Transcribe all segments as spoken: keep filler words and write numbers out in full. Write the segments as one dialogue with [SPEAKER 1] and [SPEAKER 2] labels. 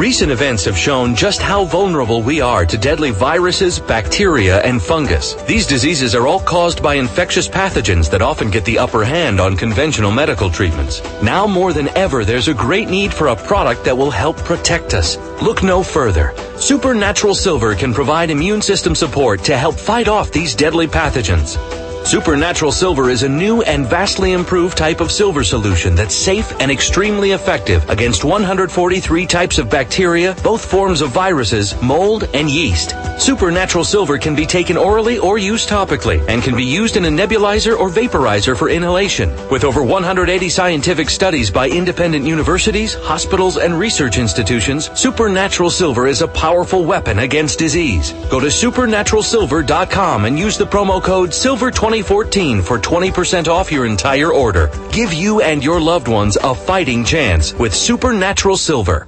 [SPEAKER 1] Recent events have shown just how vulnerable we are to deadly viruses, bacteria, and fungus. These diseases are all caused by infectious pathogens that often get the upper hand on conventional medical treatments. Now more than ever, there's a great need for a product that will help protect us. Look no further. Supernatural Silver can provide immune system support to help fight off these deadly pathogens. Supernatural Silver is a new and vastly improved type of silver solution that's safe and extremely effective against one hundred forty-three types of bacteria, both forms of viruses, mold, and yeast. Supernatural Silver can be taken orally or used topically and can be used in a nebulizer or vaporizer for inhalation. With over one hundred eighty scientific studies by independent universities, hospitals, and research institutions, Supernatural Silver is a powerful weapon against disease. Go to supernatural silver dot com and use the promo code silver twenty fourteen for twenty percent off your entire order. Give you and your loved ones a fighting chance with Supernatural Silver.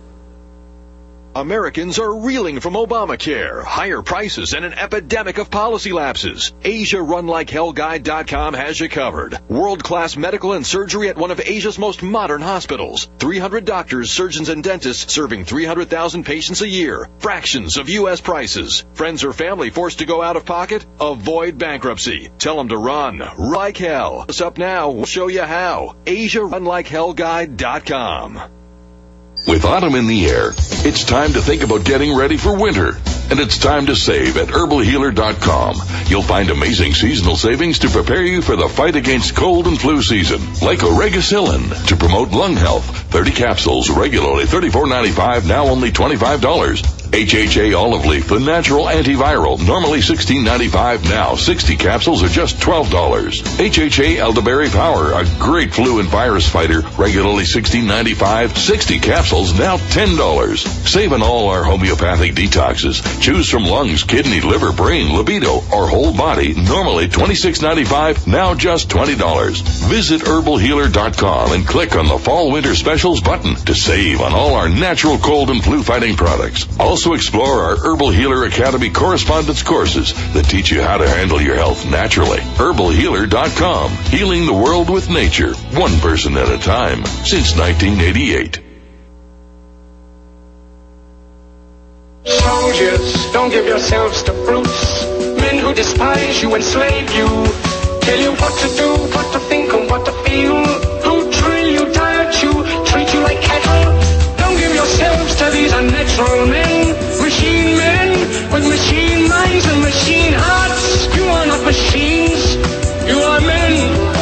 [SPEAKER 2] Americans are reeling from Obamacare, higher prices, and an epidemic of policy lapses. Asia Run Like Hell Guide dot com has you covered. World-class medical and surgery at one of Asia's most modern hospitals. three hundred doctors, surgeons, and dentists serving three hundred thousand patients a year. Fractions of U S prices. Friends or family forced to go out of pocket? Avoid bankruptcy. Tell them to run like hell. It's up now. We'll show you how. Asia Run Like Hell Guide dot com.
[SPEAKER 3] With autumn in the air, it's time to think about getting ready for winter. And it's time to save at herbal healer dot com. You'll find amazing seasonal savings to prepare you for the fight against cold and flu season. Like Oregacillin to promote lung health. thirty capsules, regularly thirty-four ninety-five, now only twenty-five dollars. H H A Olive Leaf, the natural antiviral, normally sixteen ninety-five, now sixty capsules are just twelve dollars. H H A Elderberry Power, a great flu and virus fighter, regularly sixteen ninety-five, sixty capsules, now ten dollars. Save on all our homeopathic detoxes. Choose from lungs, kidney, liver, brain, libido, or whole body, normally twenty-six ninety-five, now just twenty dollars. Visit herbal healer dot com and click on the Fall Winter Specials button to save on all our natural cold and flu fighting products. Also explore our Herbal Healer Academy correspondence courses that teach you how to handle your health naturally. herbal healer dot com, healing the world with nature, one person at a time, since nineteen eighty-eight.
[SPEAKER 4] Soldiers, don't give yourselves to brutes. Men who despise you, enslave you, tell you what to do, what to think, and what to feel. Who drill you, diet you, treat you like cattle. Don't give yourselves to these unnatural men. Machine men with machine minds and machine hearts. You are not machines, you are men.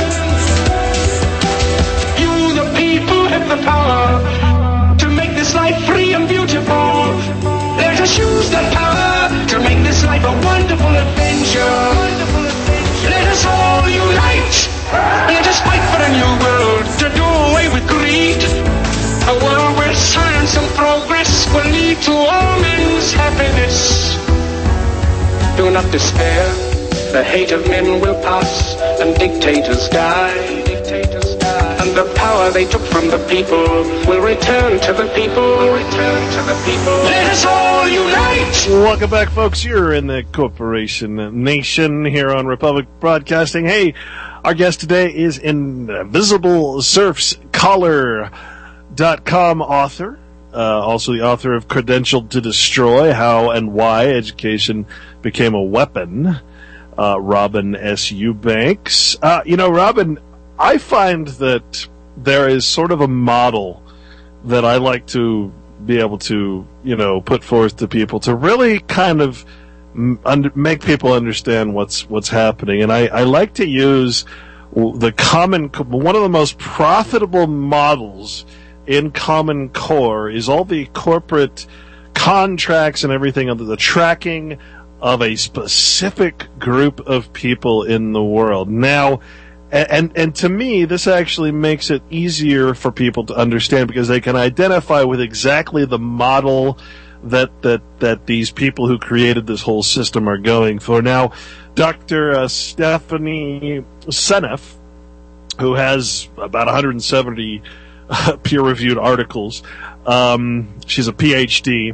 [SPEAKER 4] You, the people, have the power to make this life free and beautiful. Let us use that power to make this life a wonderful adventure. Let us all unite. Let us fight for a new world to do away with greed. A world where science and progress will lead to all men's happiness. Do not despair. The hate of men will pass and dictators die. Dictators die. And the power they took from the people will return to the people. Will return to the people. Let us all unite.
[SPEAKER 5] Welcome back, folks. You're in the Corporation Nation here on Republic Broadcasting. Hey, our guest today is Invisible Surf's Collar dot com author, uh, also the author of Credentialed to Destroy, How and Why Education Became a Weapon, uh, Robin S. Eubanks. Uh, you know, Robin, I find that there is sort of a model that I like to be able to, you know, put forth to people to really kind of m- under- make people understand what's what's happening. And I, I like to use the common, one of the most profitable models in Common Core is all the corporate contracts and everything under the tracking of a specific group of people in the world. Now, and and to me, this actually makes it easier for people to understand because they can identify with exactly the model that that that these people who created this whole system are going for. Now, Doctor Uh, Stephanie Seneff, who has about one hundred seventy uh, peer-reviewed articles, um, she's a P H D.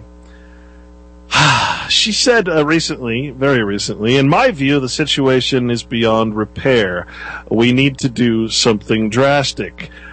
[SPEAKER 5] She said uh, recently, very recently, in my view, the situation is beyond repair. We need to do something drastic.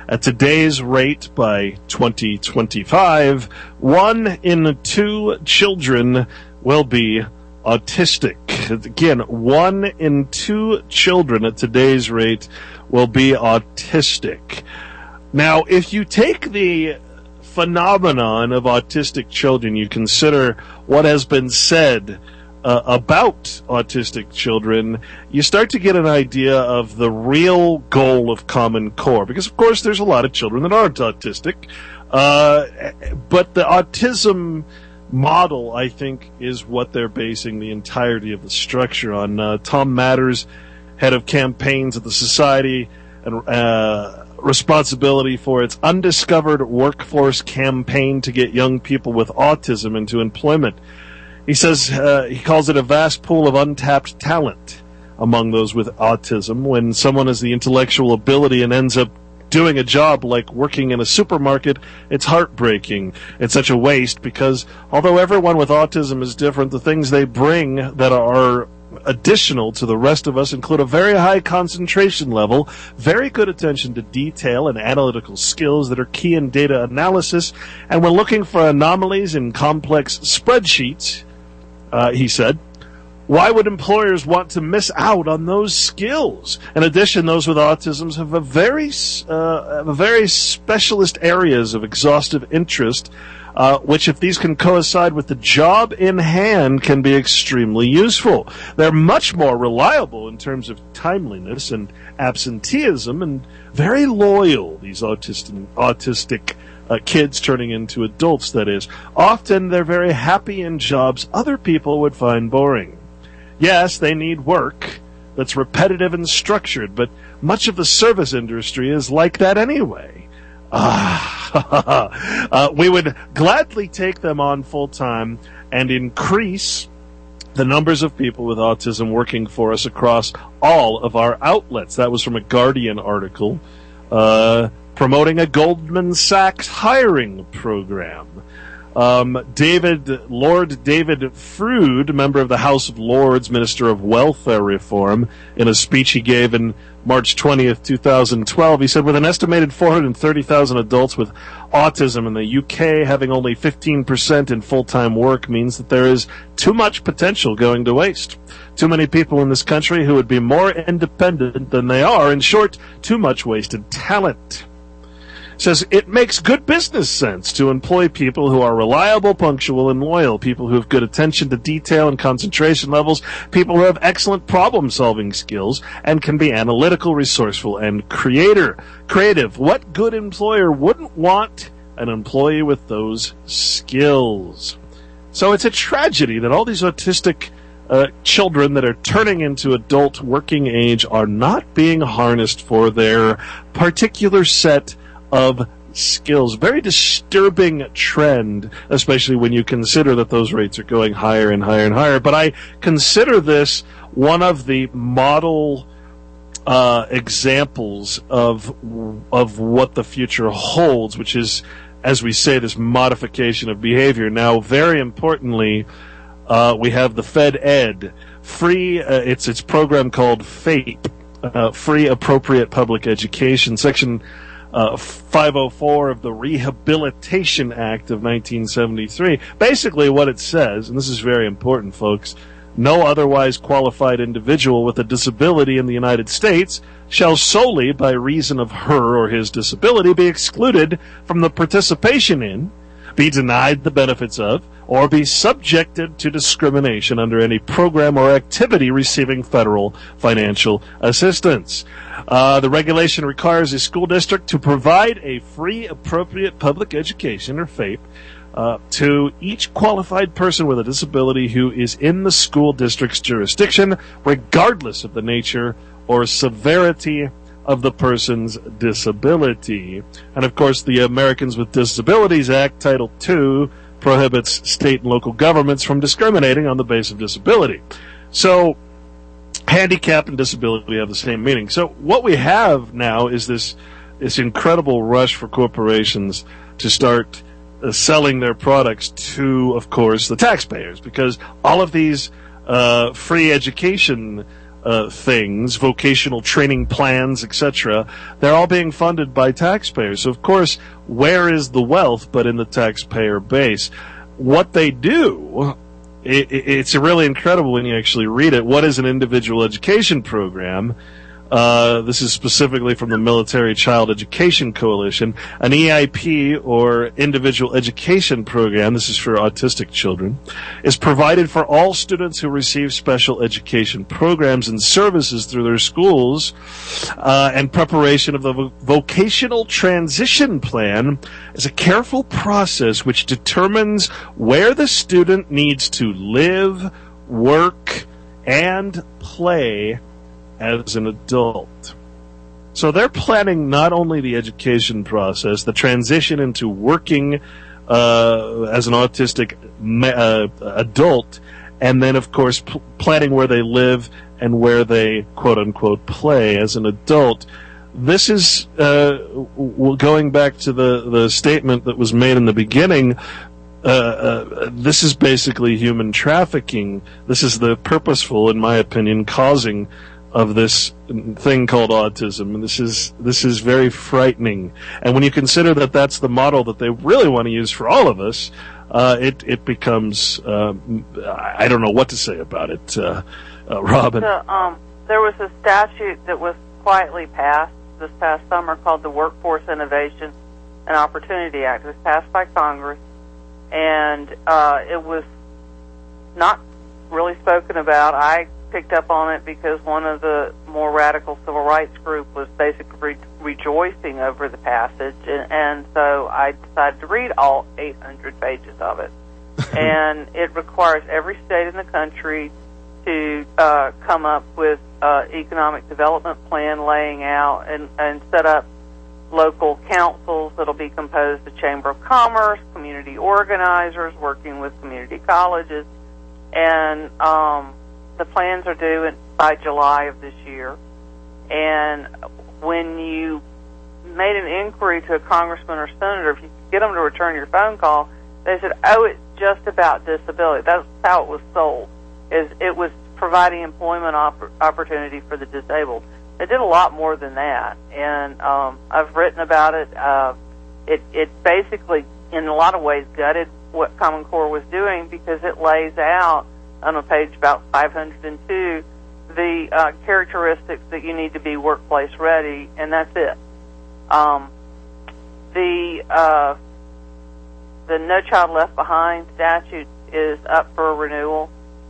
[SPEAKER 5] At today's rate, by twenty twenty-five, one in two children will be autistic. Again, one in two children at today's rate will be autistic. Now, if you take the phenomenon of autistic children, you consider what has been said uh, about autistic children, you start to get an idea of the real goal of Common Core. Because, of course, there's a lot of children that aren't autistic. Uh, but the autism model, I think, is what they're basing the entirety of the structure on. Uh, Tom Matters, head of campaigns at the Society and uh, responsibility for its undiscovered workforce campaign to get young people with autism into employment. He says uh, he calls it a vast pool of untapped talent among those with autism. When someone has the intellectual ability and ends up doing a job like working in a supermarket, it's heartbreaking. It's such a waste because although everyone with autism is different, the things they bring that are additional to the rest of us include a very high concentration level, very good attention to detail and analytical skills that are key in data analysis, and when looking for anomalies in complex spreadsheets, uh, he said, why would employers want to miss out on those skills? In addition, those with autism have a very, uh, have a very specialist areas of exhaustive interest, uh, which, if these can coincide with the job in hand, can be extremely useful. They're much more reliable in terms of timeliness and absenteeism, and very loyal, these autistic, autistic uh, kids turning into adults, that is. Often they're very happy in jobs other people would find boring. Yes, they need work that's repetitive and structured, but much of the service industry is like that anyway. Ah, uh, we would gladly take them on full-time and increase the numbers of people with autism working for us across all of our outlets. That was from a Guardian article uh, promoting a Goldman Sachs hiring program. Um, David, Lord David Froude, member of the House of Lords, Minister of Welfare Reform, in a speech he gave in March twentieth, twenty twelve, he said, with an estimated four hundred thirty thousand adults with autism in the U K, having only fifteen percent in full-time work means that there is too much potential going to waste. Too many people in this country who would be more independent than they are. In short, too much wasted talent. Says it makes good business sense to employ people who are reliable, punctual, and loyal, people who have good attention to detail and concentration levels, people who have excellent problem-solving skills and can be analytical, resourceful, and creator, creative. What good employer wouldn't want an employee with those skills? So it's a tragedy that all these autistic uh, children that are turning into adult working age are not being harnessed for their particular set of skills. Very disturbing trend, especially when you consider that those rates are going higher and higher and higher. But I consider this one of the model uh, examples of of what the future holds, which is, as we say, this modification of behavior. Now, very importantly, uh, we have the Fed Ed, free. Uh, it's its program called FAPE, uh, Free Appropriate Public Education, Section Uh, five oh four of the Rehabilitation Act of nineteen seventy-three. Basically what it says, and this is very important, folks, no otherwise qualified individual with a disability in the United States shall solely by reason of her or his disability be excluded from the participation in, be denied the benefits of, or be subjected to discrimination under any program or activity receiving federal financial assistance. Uh, the regulation requires a school district to provide a free, appropriate public education, or FAPE, uh, to each qualified person with a disability who is in the school district's jurisdiction, regardless of the nature or severity of the person's disability. And, of course, the Americans with Disabilities Act, Title two, prohibits state and local governments from discriminating on the basis of disability. So, handicap and disability have the same meaning. So what we have now is this this incredible rush for corporations to start uh, selling their products to, of course, the taxpayers, because all of these uh, free education uh, things, vocational training plans, et cetera, they're all being funded by taxpayers. So, of course, where is the wealth but in the taxpayer base? What they do, it, it's really incredible when you actually read it. What is an individual education program? Uh, this is specifically from the Military Child Education Coalition. An E I P, or Individual Education Program, this is for autistic children, is provided for all students who receive special education programs and services through their schools, uh, and preparation of the vo- vocational transition plan is a careful process which determines where the student needs to live, work, and play as an adult. So they're planning not only the education process, the transition into working uh, as an autistic ma- uh, adult, and then, of course, p- planning where they live and where they, quote-unquote, play as an adult. This is, uh, w- going back to the, the statement that was made in the beginning, Uh, uh, this is basically human trafficking. This is the purposeful, in my opinion, causing of this thing called autism, and this is this is very frightening. And when you consider that that's the model that they really want to use for all of us, uh, it it becomes uh, I don't know what to say about it, uh, uh, Robin.
[SPEAKER 6] So, um, there was a statute that was quietly passed this past summer called the Workforce Innovation and Opportunity Act. It was passed by Congress, and uh, it was not really spoken about. I picked up on it because one of the more radical civil rights group was basically re- rejoicing over the passage, and, and so I decided to read all eight hundred pages of it. And it requires every state in the country to uh, come up with uh, economic development plan laying out and, and set up local councils that'll be composed of Chamber of Commerce, community organizers working with community colleges, and um, the plans are due in, by July of this year. And when you made an inquiry to a congressman or senator, if you could get them to return your phone call, they said, oh, it's just about disability. That's how it was sold, is it was providing employment opp- opportunity for the disabled. It did a lot more than that, and um, I've written about it. Uh, it. It basically, in a lot of ways, gutted what Common Core was doing, because it lays out on a page about five hundred two the uh, characteristics that you need to be workplace ready, and that's it. Um, the uh, the No Child Left Behind statute is up for renewal,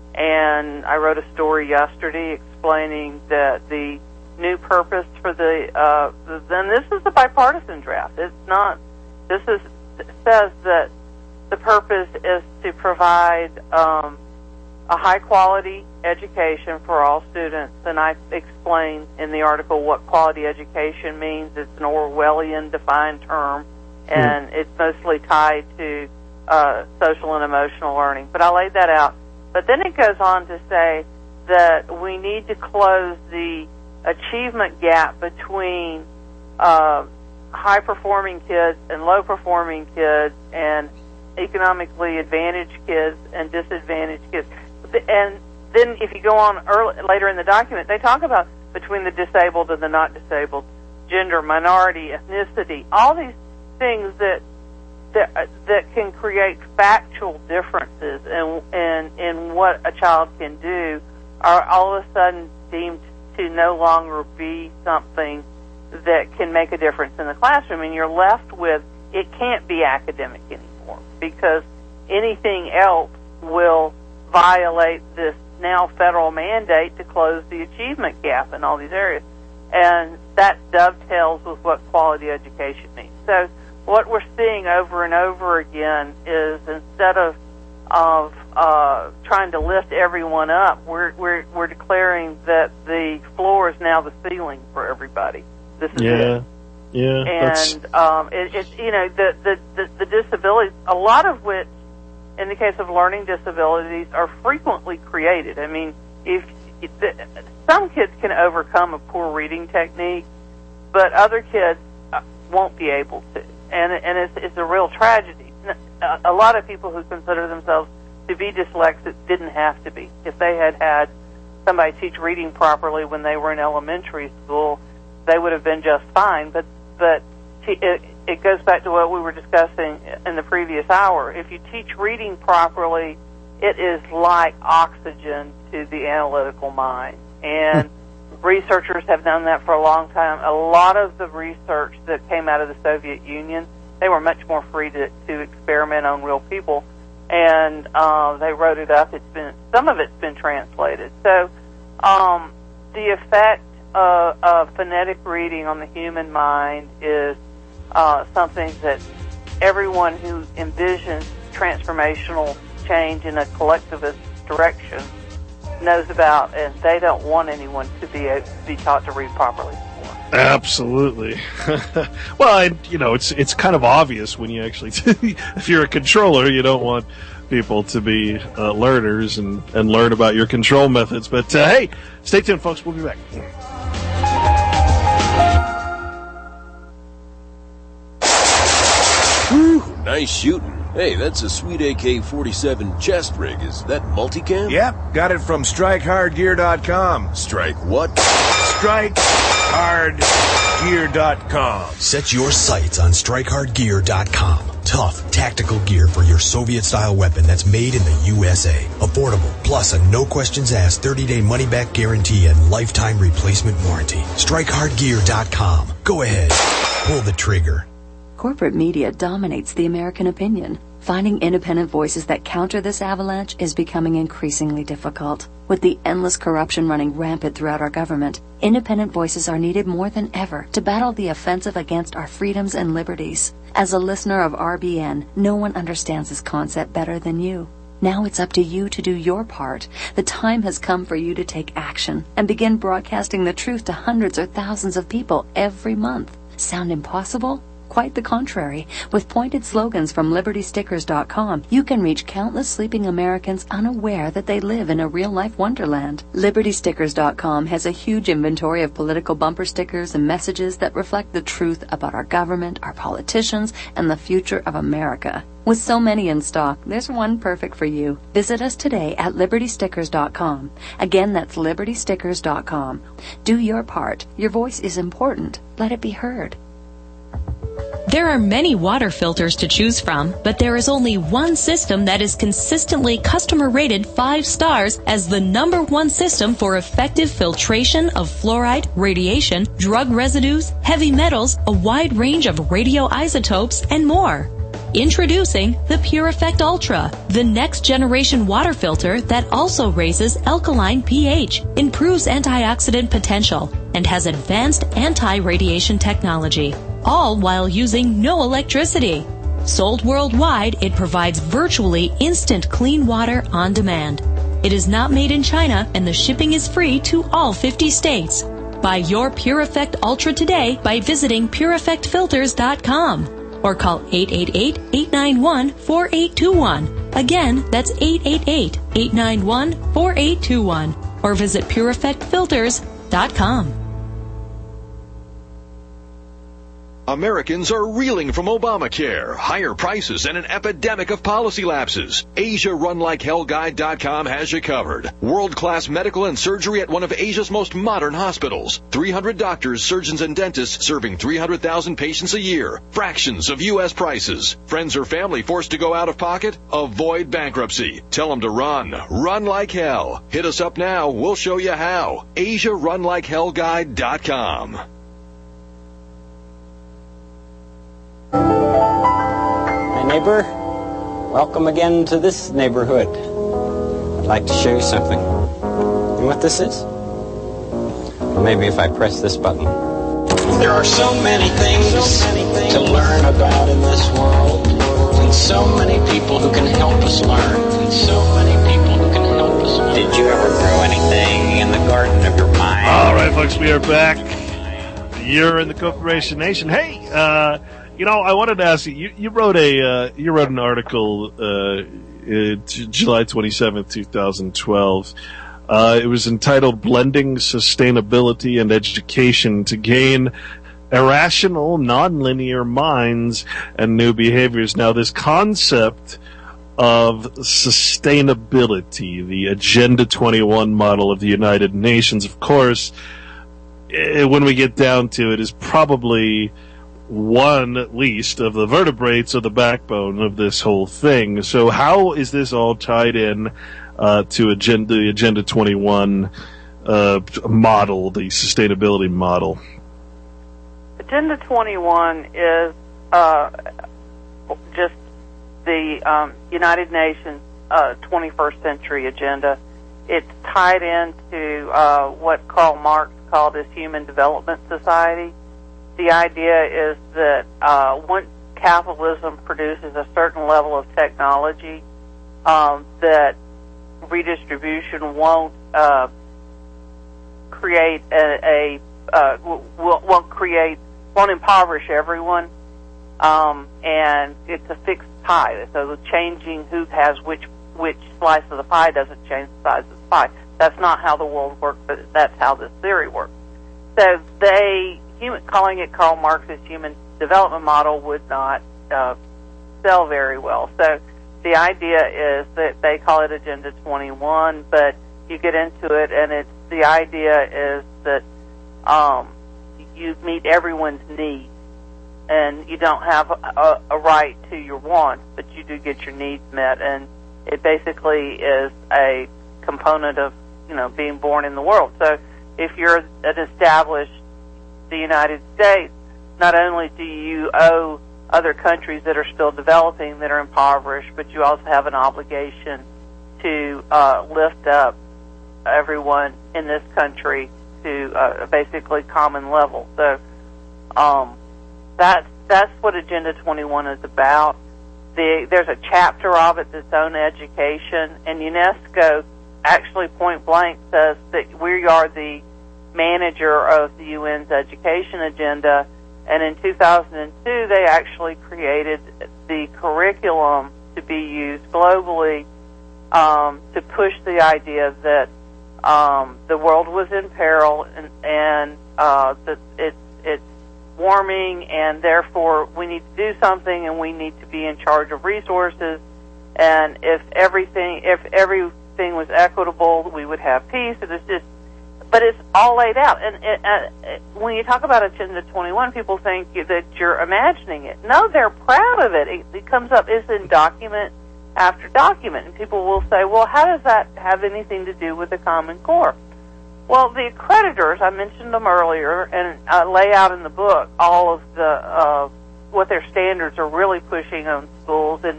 [SPEAKER 6] and I wrote a story yesterday explaining that the new purpose for the, uh, then this is a bipartisan draft. It's not, this is, it says that the purpose is to provide um, a high-quality education for all students, and I explain in the article what quality education means. It's an Orwellian defined term, and mm. it's mostly tied to uh, social and emotional learning. But I laid that out. But then it goes on to say that we need to close the achievement gap between uh, high-performing kids and low-performing kids, and economically advantaged kids and disadvantaged kids. And then if you go on early, later in the document, they talk about between the disabled and the not disabled, gender, minority, ethnicity, all these things that that, that can create factual differences in, in, in what a child can do are all of a sudden deemed to no longer be something that can make a difference in the classroom, and you're left with, it can't be academic anymore, because anything else will violate this now federal mandate to close the achievement gap in all these areas. And that dovetails with what quality education means. So what we're seeing over and over again is, instead of of uh, trying to lift everyone up, we're we're we're declaring that the floor is now the ceiling for everybody. This is
[SPEAKER 5] yeah.
[SPEAKER 6] it.
[SPEAKER 5] Yeah.
[SPEAKER 6] And um, it, it's you know the, the the the disabilities, a lot of which, in the case of learning disabilities, are frequently created. I mean, if, if the, some kids can overcome a poor reading technique, but other kids uh, won't be able to, and and it's it's a real tragedy. A lot of people who consider themselves to be dyslexic didn't have to be. If they had had somebody teach reading properly when they were in elementary school, they would have been just fine. But but it, it goes back to what we were discussing in the previous hour. If you teach reading properly, it is like oxygen to the analytical mind. And researchers have done that for a long time. A lot of the research that came out of the Soviet Union, they were much more free to, to experiment on real people. And uh, they wrote it up. It's been some of it's been translated. So um, the effect of, of phonetic reading on the human mind is uh, something that everyone who envisions transformational change in a collectivist direction knows about, and they don't want anyone to be uh, be taught to read properly.
[SPEAKER 5] Absolutely. Well, and, you know, it's it's kind of obvious when you actually, if you're a controller, you don't want people to be uh, learners and, and learn about your control methods. But, uh, hey, stay tuned, folks. We'll be back.
[SPEAKER 7] Whew, nice shooting. Hey, that's a sweet A K forty-seven chest rig. Is that multicam?
[SPEAKER 8] Yep, got it from strike hard gear dot com.
[SPEAKER 7] Strike what?
[SPEAKER 8] strike hard gear dot com.
[SPEAKER 9] Set your sights on strike hard gear dot com. Tough, tactical gear for your Soviet-style weapon that's made in the U S A. Affordable, plus a no-questions-asked thirty-day money-back guarantee and lifetime replacement warranty. strike hard gear dot com. Go ahead. Pull the trigger.
[SPEAKER 10] Corporate media dominates the American opinion. Finding independent voices that counter this avalanche is becoming increasingly difficult. With the endless corruption running rampant throughout our government, independent voices are needed more than ever to battle the offensive against our freedoms and liberties. As a listener of R B N, no one understands this concept better than you. Now it's up to you to do your part. The time has come for you to take action and begin broadcasting the truth to hundreds or thousands of people every month. Sound impossible? Quite the contrary. With pointed slogans from liberty stickers dot com, you can reach countless sleeping Americans unaware that they live in a real-life wonderland. liberty stickers dot com has a huge inventory of political bumper stickers and messages that reflect the truth about our government, our politicians, and the future of America. With so many in stock, there's one perfect for you. Visit us today at liberty stickers dot com. Again, that's liberty stickers dot com. Do your part. Your voice is important. Let it be heard.
[SPEAKER 11] There are many water filters to choose from, but there is only one system that is consistently customer rated five stars as the number one system for effective filtration of fluoride, radiation, drug residues, heavy metals, a wide range of radioisotopes, and more. Introducing the Pure Effect Ultra, the next generation water filter that also raises alkaline pH, improves antioxidant potential, and has advanced anti-radiation technology, all while using no electricity. Sold worldwide, it provides virtually instant clean water on demand. It is not made in China, and the shipping is free to all fifty states. Buy your Pure Effect Ultra today by visiting pure effect filters dot com. Or call eight eight eight, eight nine one, four eight two one. Again, that's eight eight eight, eight nine one, four eight two one. Or visit pure effect filters dot com.
[SPEAKER 2] Americans are reeling from Obamacare, higher prices, and an epidemic of policy lapses. Asia Run Like Hell Guide dot com has you covered. World-class medical and surgery at one of Asia's most modern hospitals. three hundred doctors, surgeons, and dentists serving three hundred thousand patients a year. Fractions of U S prices. Friends or family forced to go out of pocket? Avoid bankruptcy. Tell them to run. Run like hell. Hit us up now. We'll show you how. Asia Run Like Hell Guide dot com.
[SPEAKER 12] Hi, neighbor. Welcome again to this neighborhood. I'd like to show you something. You know what this is? Well, maybe if I press this button. There are so many things, so many things to learn about in this world, and so many people who can help us learn, and so many people who can help us learn. Did you ever grow anything in the garden of your mind?
[SPEAKER 5] All right, folks, we are back. You're in the Corporation Nation. Hey, uh... you know, I wanted to ask you. You, you wrote a uh, you wrote an article uh, uh, July twenty-seventh, twenty twelve. Uh, it was entitled "Blending Sustainability and Education to Gain Irrational, Nonlinear Minds and New Behaviors." Now, this concept of sustainability, the Agenda twenty-one model of the United Nations. Of course, eh, when we get down to it, is probably one, at least, of the vertebrates of the backbone of this whole thing. So how is this all tied in uh, to agenda, the Agenda twenty-one uh, model, the sustainability model?
[SPEAKER 6] Agenda twenty-one is uh, just the um, United Nations uh, twenty-first century agenda. It's tied into uh, what Karl Marx called his Human Development Society. The idea is that uh, once capitalism produces a certain level of technology, um, that redistribution won't uh, create a, a uh, will, won't create won't impoverish everyone, um, and it's a fixed pie. So changing who has which which slice of the pie doesn't change the size of the pie. That's not how the world works, but that's how this theory works. So they, human, calling it Karl Marx's human development model would not uh, sell very well. So the idea is that they call it Agenda twenty-one, but you get into it, and it's the idea is that um, you meet everyone's needs, and you don't have a, a right to your wants, but you do get your needs met, and it basically is a component of, you know, being born in the world. So if you're an established, the United States, not only do you owe other countries that are still developing, that are impoverished, but you also have an obligation to uh, lift up everyone in this country to uh, basically common level. So um, that's that's what Agenda twenty-one is about. The, there's a chapter of it that's on education, and UNESCO actually point blank says that we are the manager of the U N's education agenda, and in two thousand two they actually created the curriculum to be used globally um, to push the idea that um, the world was in peril and, and uh, that it, it's warming, and therefore we need to do something, and we need to be in charge of resources. And if everything, if everything was equitable, we would have peace. It is just, but it's all laid out. And it, uh, when you talk about Agenda twenty-one, people think that you're imagining it. No, they're proud of it. It, it comes up. It's in document after document, and people will say, "Well, how does that have anything to do with the Common Core?" Well, the accreditors, I mentioned them earlier, and I lay out in the book all of the uh, what their standards are really pushing on schools, and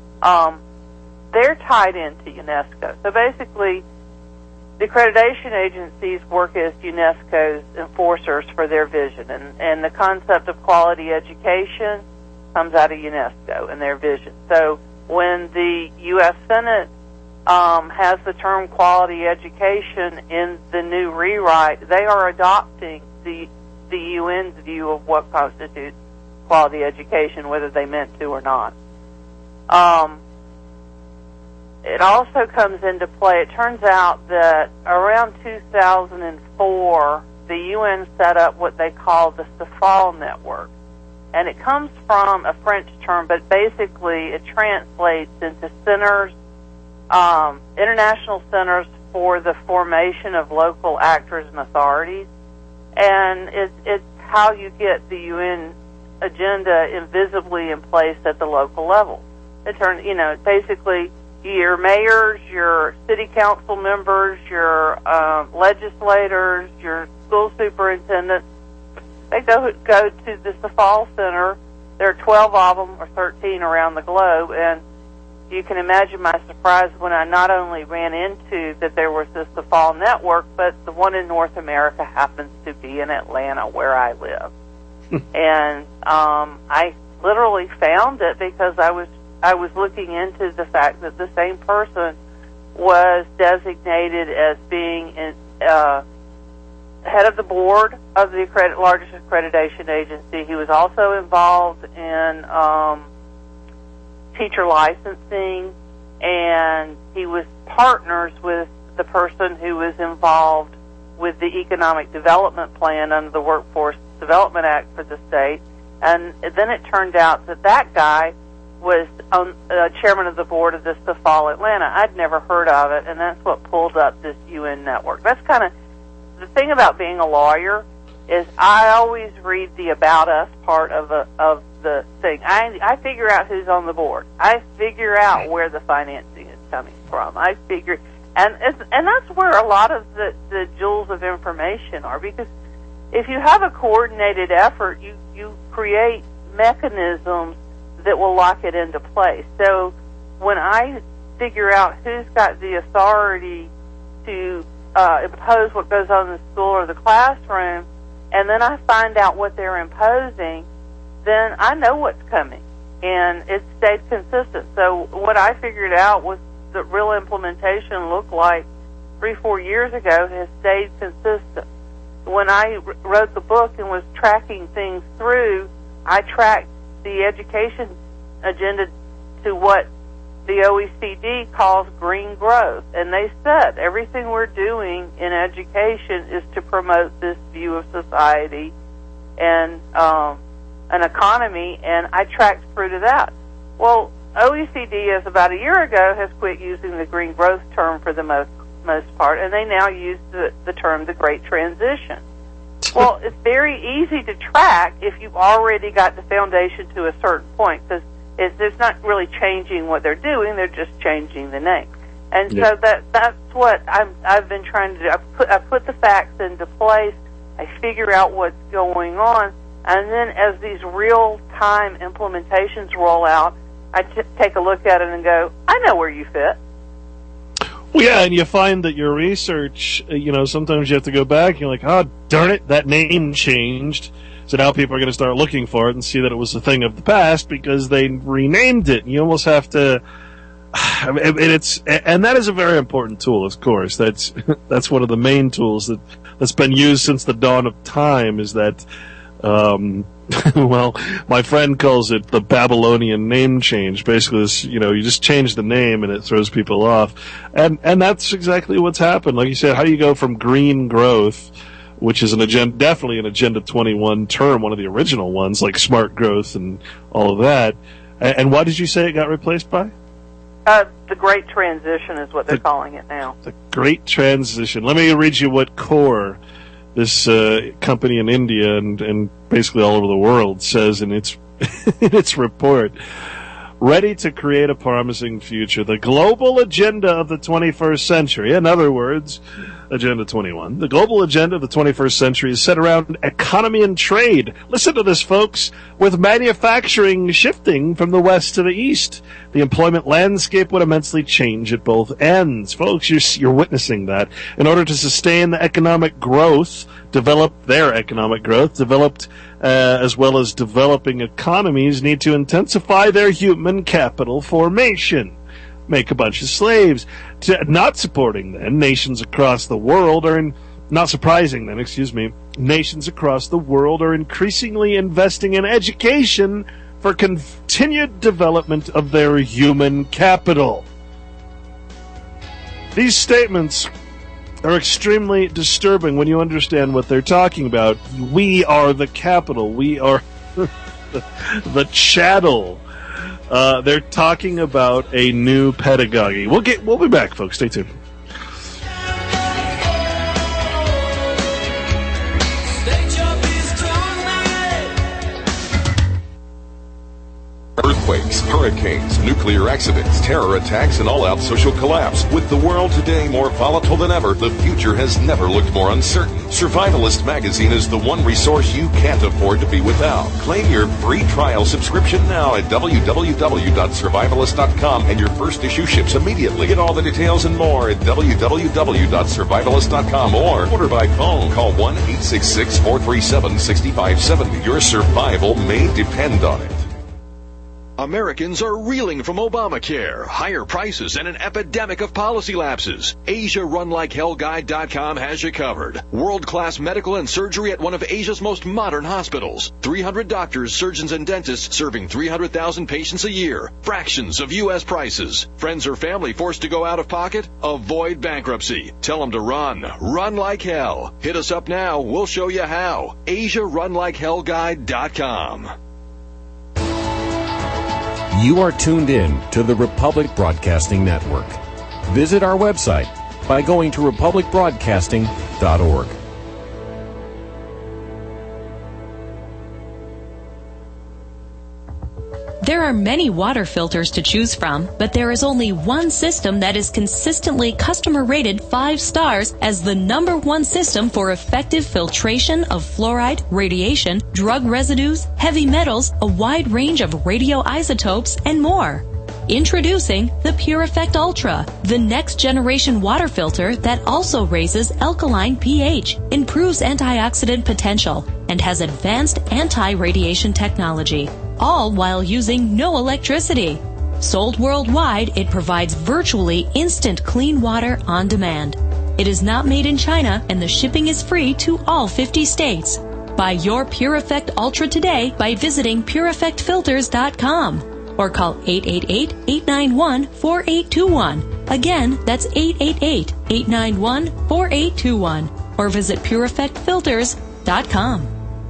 [SPEAKER 6] um, they're tied into UNESCO. So basically, the accreditation agencies work as UNESCO's enforcers for their vision, and, and the concept of quality education comes out of UNESCO and their vision. So when the U S Senate Um, has the term quality education in the new rewrite, they are adopting the the U N's view of what constitutes quality education, whether they meant to or not. Um, it also comes into play. It turns out that around two thousand four, the U N set up what they call the CEPHAL network. And it comes from a French term, but basically it translates into centers Um, international centers for the formation of local actors and authorities, and it's, it's how you get the U N agenda invisibly in place at the local level. It turns, you know, basically your mayors, your city council members, your um, legislators, your school superintendents, they go go to the CEPHAL Center. There are twelve of them, or thirteen around the globe, and you can imagine my surprise when I not only ran into that there was this CEPHAL network, but the one in North America happens to be in Atlanta, where I live. And um, I literally found it because I was I was looking into the fact that the same person was designated as being in, uh, head of the board of the accredit, largest accreditation agency. He was also involved in um, teacher licensing, and he was partners with the person who was involved with the economic development plan under the Workforce Development Act for the state. And then it turned out that that guy was on, uh, chairman of the board of the Safal Atlanta. I'd never heard of it, and that's what pulled up this U N network. That's kind of the thing about being a lawyer is I always read the about us part of a, of the thing. I I figure out who's on the board. I figure out where the financing is coming from. I figure, and it's, and that's where a lot of the the jewels of information are, because if you have a coordinated effort, you you create mechanisms that will lock it into place. So when I figure out who's got the authority to uh, impose what goes on in the school or the classroom, and then I find out what they're imposing, then I know what's coming, and it stayed consistent. So what I figured out was the real implementation looked like three, four years ago has stayed consistent. When I wrote the book and was tracking things through, I tracked the education agenda to what the O E C D calls green growth. And they said everything we're doing in education is to promote this view of society and um, an economy, and I tracked through to that. Well, O E C D, as about a year ago, has quit using the green growth term for the most most part, and they now use the, the term the Great Transition. Well, it's very easy to track if you've already got the foundation to a certain point, because it's, it's not really changing what they're doing, they're just changing the name. And yeah. so that that's what I'm, I've been trying to do. I put, I put the facts into place, I figure out what's going on, and then as these real-time implementations roll out, I t- take a look at it and go, I know where you fit.
[SPEAKER 5] Well, yeah, and you find that your research, you know, sometimes you have to go back and you're like, oh, darn it, that name changed. So now people are going to start looking for it and see that it was a thing of the past because they renamed it. You almost have to, and it's, and that is a very important tool, of course. That's, that's one of the main tools that, that's been used since the dawn of time, is that, um, well, my friend calls it the Babylonian name change. Basically, this, you know, you just change the name and it throws people off. And, and that's exactly what's happened. Like you said, how do you go from green growth, which is an agenda, definitely an Agenda twenty-one term, one of the original ones, like smart growth and all of that. And, and what did you say it got replaced by?
[SPEAKER 6] Uh, the Great Transition is what they're
[SPEAKER 5] the,
[SPEAKER 6] calling it now.
[SPEAKER 5] The Great Transition. Let me read you what CORE, this uh, company in India and, and basically all over the world, says in its in its report. Ready to create a promising future. The global agenda of the twenty-first century, in other words, Agenda twenty-one. The global agenda of the twenty-first century is set around economy and trade. Listen to this, folks. With manufacturing shifting from the west to the east, the employment landscape would immensely change at both ends. Folks, you're, you're witnessing that. In order to sustain the economic growth, develop their economic growth, developed uh, as well as developing economies need to intensify their human capital formation. Make a bunch of slaves. To, not supporting then, nations across the world are in, not surprising then, excuse me, nations across the world are increasingly investing in education for continued development of their human capital. These statements are extremely disturbing when you understand what they're talking about. We are the capital. We are the, the chattel. Uh, they're talking about a new pedagogy. We'll get. We'll be back, folks. Stay tuned.
[SPEAKER 3] Earthquakes, hurricanes, nuclear accidents, terror attacks, and all-out social collapse. With the world today more volatile than ever, the future has never looked more uncertain. Survivalist Magazine is the one resource you can't afford to be without. Claim your free trial subscription now at w w w dot survivalist dot com, and your first issue ships immediately. Get all the details and more at w w w dot survivalist dot com or order by phone. Call one eight six six, four three seven, six five seven zero. Your survival may depend on it.
[SPEAKER 2] Americans are reeling from Obamacare, higher prices, and an epidemic of policy lapses. Asia Run Like Hell Guide dot com has you covered. World-class medical and surgery at one of Asia's most modern hospitals. three hundred doctors, surgeons, and dentists serving three hundred thousand patients a year. Fractions of U S prices. Friends or family forced to go out of pocket? Avoid bankruptcy. Tell them to run. Run like hell. Hit us up now. We'll show you how. Asia Run Like Hell Guide dot com.
[SPEAKER 13] You are tuned in to the Republic Broadcasting Network. Visit our website by going to republic broadcasting dot org.
[SPEAKER 11] There are many water filters to choose from, but there is only one system that is consistently customer rated five stars as the number one system for effective filtration of fluoride, radiation, drug residues, heavy metals, a wide range of radioisotopes, and more. Introducing the PureEffect Ultra, the next generation water filter that also raises alkaline pH, improves antioxidant potential, and has advanced anti-radiation technology, all while using no electricity. Sold worldwide, it provides virtually instant clean water on demand. It is not made in China, and the shipping is free to all fifty states. Buy your PureEffect Ultra today by visiting pure effect filters dot com. Or call eight eight eight, eight nine one, four eight two one. Again, that's eight eight eight, eight nine one, four eight two one. Or visit pure effect filters dot com.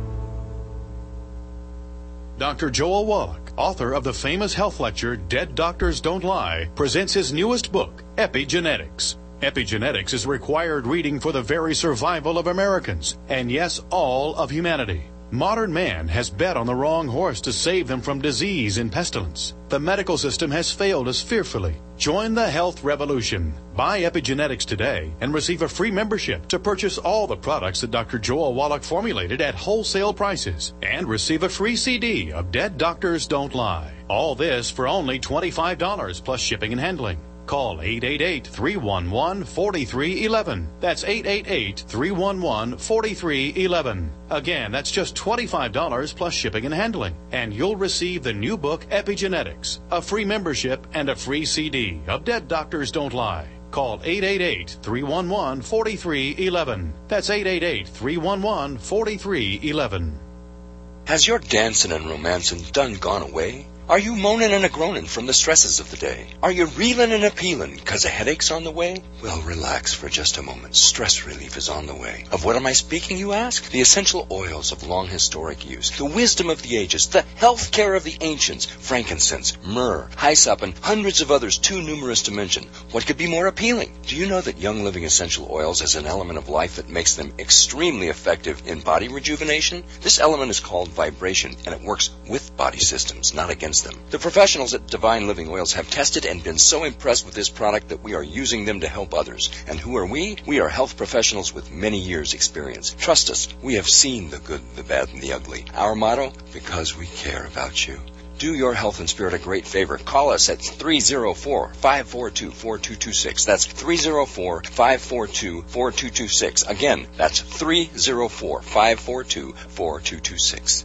[SPEAKER 14] Doctor Joel Wallach, author of the famous health lecture Dead Doctors Don't Lie, presents his newest book, Epigenetics. Epigenetics is required reading for the very survival of Americans, and yes, all of humanity. Modern man has bet on the wrong horse to save them from disease and pestilence. The medical system has failed us fearfully. Join the health revolution. Buy Epigenetics today and receive a free membership to purchase all the products that Doctor Joel Wallach formulated at wholesale prices and receive a free C D of Dead Doctors Don't Lie. All this for only twenty-five dollars plus shipping and handling. Call eight eight eight, three one one, four three one one. That's eight eight eight, three one one, four three one one. Again, that's just twenty-five dollars plus shipping and handling. And you'll receive the new book, Epigenetics, a free membership, and a free C D of Dead Doctors Don't Lie. Call eight eight eight, three one one, four three one one. That's eight eight eight, three one one, four three one one.
[SPEAKER 15] Has your dancing and romancing done gone away? Are you moaning and a-groaning from the stresses of the day? Are you reeling and a-peeling because a headache's on the way? Well, relax for just a moment. Stress relief is on the way. Of what am I speaking, you ask? The essential oils of long historic use, the wisdom of the ages, the health care of the ancients, frankincense, myrrh, hyssop, and hundreds of others too numerous to mention. What could be more appealing? Do you know that Young Living Essential Oils is an element of life that makes them extremely effective in body rejuvenation? This element is called vibration, and it works with body systems, not against them. The professionals at Divine Living Oils have tested and been so impressed with this product that we are using them to help others. And who are we? We are health professionals with many years' experience. Trust us, we have seen the good, the bad, and the ugly. Our motto? Because we care about you. Do your health and spirit a great favor. Call us at three oh four, five four two, four two two six. That's three oh four, five four two, four two two six. Again, that's three oh four, five four two, four two two six.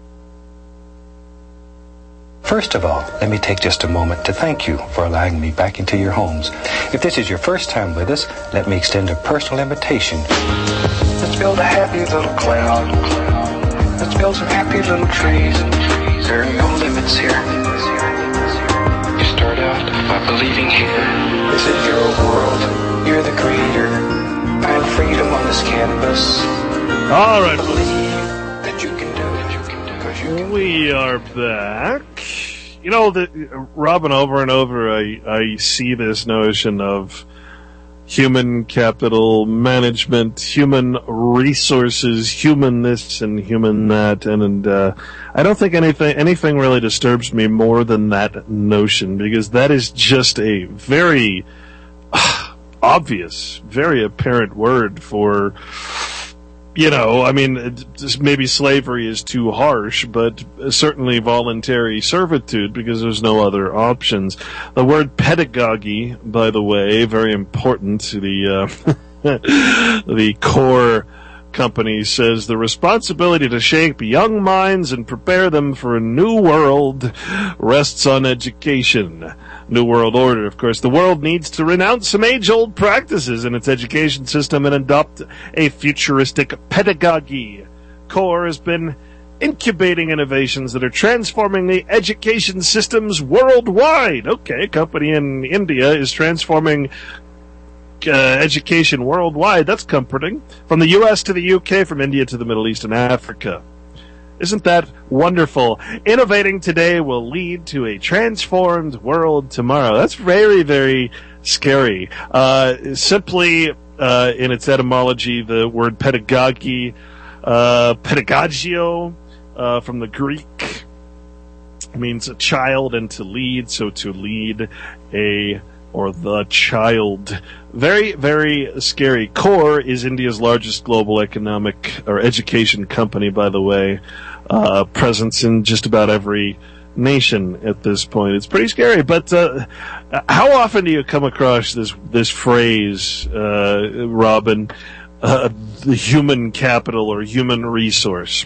[SPEAKER 16] First of all, let me take just a moment to thank you for allowing me back into your homes. If this is your first time with us, let me extend a personal invitation.
[SPEAKER 4] Let's build a happy little cloud. Let's build some happy little trees. There are no limits here. You start out by believing here. This is your world. You're the creator. Find freedom on this canvas.
[SPEAKER 5] All right.
[SPEAKER 4] Believe that you can do it. You can do it. You can
[SPEAKER 5] We are back. You know, the, Robin, over and over, I, I see this notion of human capital management, human resources, human this and human that, and, and uh, I don't think anything anything really disturbs me more than that notion, because that is just a very uh, obvious, very apparent word for, you know, I mean, maybe slavery is too harsh, but certainly voluntary servitude, because there's no other options. The word pedagogy, by the way, very important. The uh, the core company says the responsibility to shape young minds and prepare them for a new world rests on education. New World Order, of course. The world needs to renounce some age-old practices in its education system and adopt a futuristic pedagogy. CORE has been incubating innovations that are transforming the education systems worldwide. Okay, a company in India is transforming uh, education worldwide. That's comforting. From the U S to the U K, from India to the Middle East and Africa. Isn't that wonderful? Innovating today will lead to a transformed world tomorrow. That's very, very scary. Uh, simply, uh, in its etymology, the word pedagogy, uh, pedagogio, uh, from the Greek, means a child and to lead, so to lead a or the child. Very, very scary. Core is India's largest global economic or education company, by the way. Uh, presence in just about every nation at this point. It's pretty scary. But uh, how often do you come across this this phrase, uh, Robin, uh, the human capital or human resource?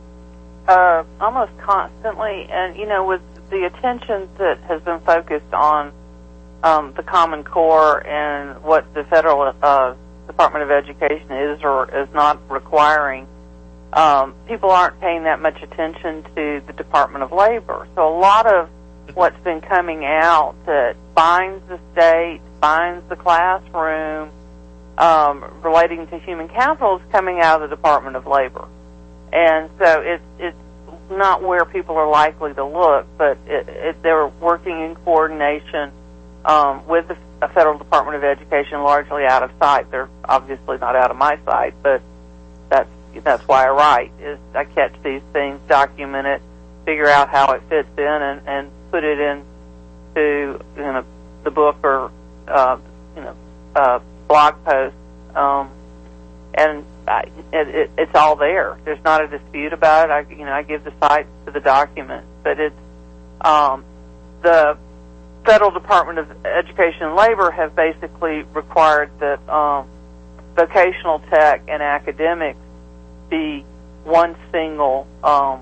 [SPEAKER 6] Uh, almost constantly. And, you know, with the attention that has been focused on Um, the Common Core and what the federal uh, Department of Education is or is not requiring, um, people aren't paying that much attention to the Department of Labor. So a lot of what's been coming out that binds the state, binds the classroom, um, relating to human capital is coming out of the Department of Labor. And so it's, it's not where people are likely to look, but it, it, they're working in coordination Um, with the uh, Federal Department of Education, largely out of sight. They're obviously not out of my sight, but that's that's why I write. Is I catch these things, document it, figure out how it fits in, and, and put it into you know the book or uh, you know uh, blog post, um, and I, it, it, it's all there. There's not a dispute about it. I you know I give the sites to the document, but it's um, the Federal Department of Education and Labor have basically required that um, vocational tech and academics be one single um,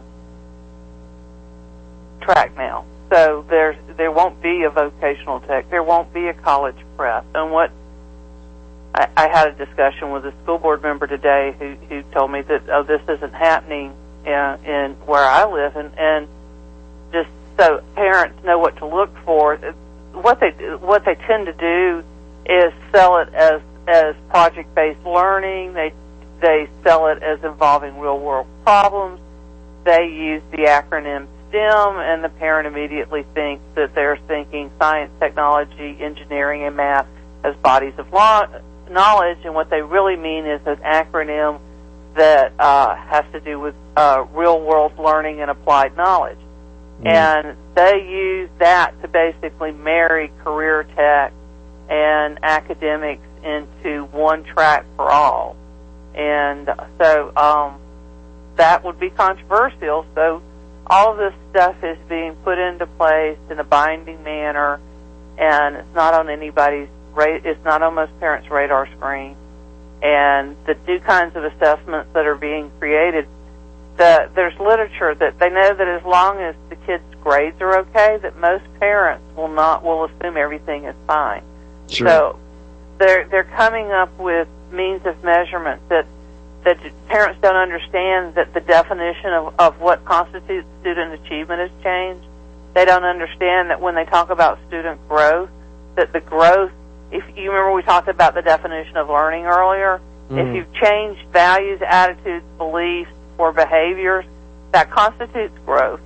[SPEAKER 6] track now. So there's there won't be a vocational tech. There won't be a college prep. And what I, I had a discussion with a school board member today who, who told me that oh this isn't happening in, in where I live, and, and just so parents know what to look for. What they what they tend to do is sell it as as project-based learning. They they sell it as involving real-world problems. They use the acronym STEM, and the parent immediately thinks that they're thinking science, technology, engineering, and math as bodies of law, knowledge. And what they really mean is an acronym that uh, has to do with uh, real-world learning and applied knowledge. And they use that to basically marry career tech and academics into one track for all. And so um, that would be controversial. So all of this stuff is being put into place in a binding manner, and it's not on anybody's ra- it's not on most parents' radar screen. And the new kinds of assessments that are being created, The, there's literature that they know that as long as the kids' grades are okay, that most parents will not will assume everything is fine.
[SPEAKER 5] Sure.
[SPEAKER 6] So they're they're coming up with means of measurement that that parents don't understand, that the definition of, of what constitutes student achievement has changed. They don't understand that when they talk about student growth, that the growth, if you remember we talked about the definition of learning earlier, mm-hmm. if you've changed values, attitudes, beliefs, or behaviors, that constitutes growth.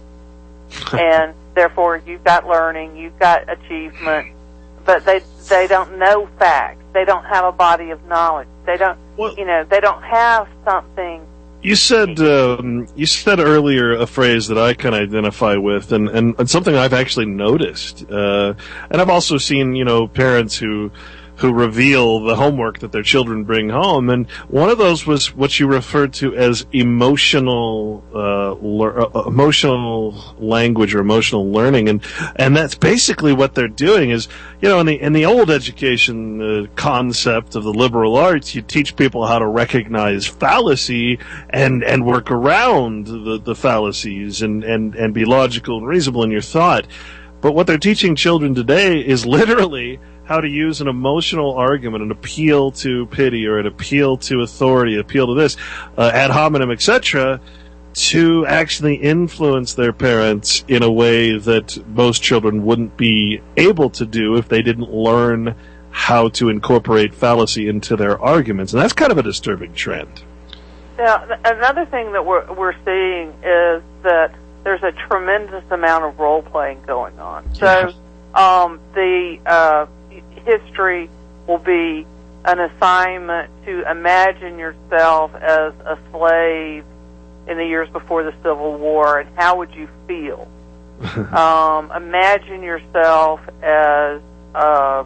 [SPEAKER 6] And therefore you've got learning, you've got achievement, but they they don't know facts. They don't have a body of knowledge. They don't well, you know, they don't have something.
[SPEAKER 5] You said um, you said earlier a phrase that I can identify with, and, and, and something I've actually noticed. Uh, and I've also seen, you know, parents who who reveal the homework that their children bring home. And one of those was what you referred to as emotional, uh, le- uh, emotional language or emotional learning. And, and that's basically what they're doing is, you know, in the, in the old education uh, concept of the liberal arts, you teach people how to recognize fallacy and, and work around the, the fallacies and, and, and be logical and reasonable in your thought. But what they're teaching children today is literally how to use an emotional argument, an appeal to pity or an appeal to authority, appeal to this, uh, ad hominem, et cetera, to actually influence their parents in a way that most children wouldn't be able to do if they didn't learn how to incorporate fallacy into their arguments. And that's kind of a disturbing trend.
[SPEAKER 6] Now, th- another thing that we're we're seeing is that there's a tremendous amount of role playing going on. So, um, the uh, history will be an assignment to imagine yourself as a slave in the years before the Civil War, and how would you feel? um, imagine yourself as uh,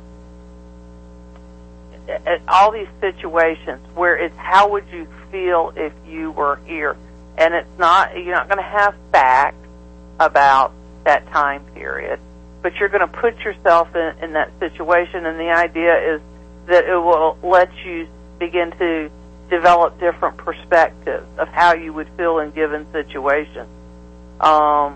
[SPEAKER 6] at all these situations where it's how would you feel if you were here, and it's not you're not going to have facts about that time period, but you're going to put yourself in, in that situation, and the idea is that it will let you begin to develop different perspectives of how you would feel in given situations. Um,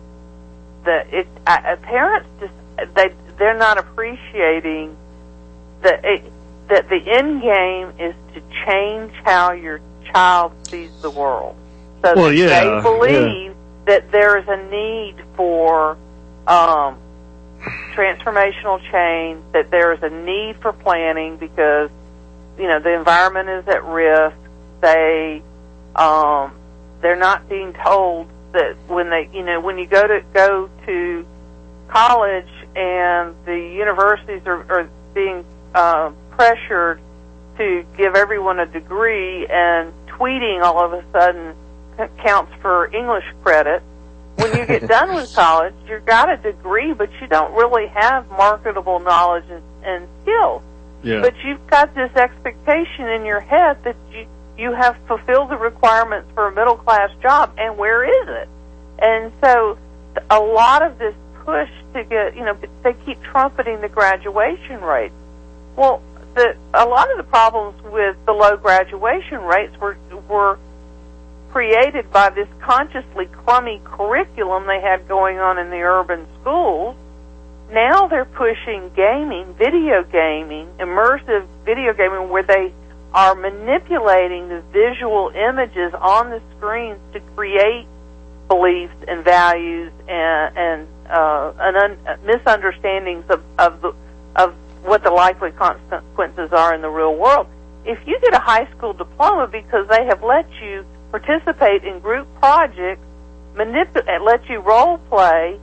[SPEAKER 6] that it, uh, parents just they they're not appreciating that it, that the end game is to change how your child sees the world. So
[SPEAKER 5] well,
[SPEAKER 6] that
[SPEAKER 5] yeah,
[SPEAKER 6] they believe
[SPEAKER 5] yeah.
[SPEAKER 6] that there is a need for um, transformational change, that there is a need for planning because, you know, the environment is at risk. They, um, they're not being told that when they, you know, when you go to go to college and the universities are, are being uh, pressured to give everyone a degree, and tweeting all of a sudden counts for English credit. When you get done with college, you've got a degree, but you don't really have marketable knowledge and, and skills.
[SPEAKER 5] Yeah.
[SPEAKER 6] But you've got this expectation in your head that you you have fulfilled the requirements for a middle class job, and where is it? And so a lot of this push to get, you know, they keep trumpeting the graduation rate. Well, the, a lot of the problems with the low graduation rates were were created by this consciously crummy curriculum they had going on in the urban schools. Now they're pushing gaming, video gaming, immersive video gaming, where they are manipulating the visual images on the screens to create beliefs and values and, and, uh, and un- misunderstandings of, of, the, of what the likely consequences are in the real world. If you get a high school diploma because they have let you participate in group projects, manipulate, let you role play,